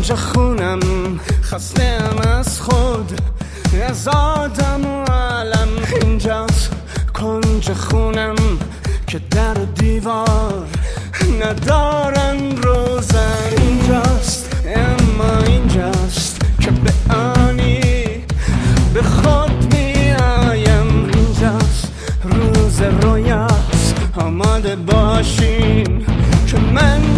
کنج خونم، خستم از خود، از آدم و علم. اینجاست کنج خونم که در و دیوار ندارن روزن. اینجاست اما اینجاست که به آنی به خود میایم. اینجاست روز رویاست، آماده باشین که من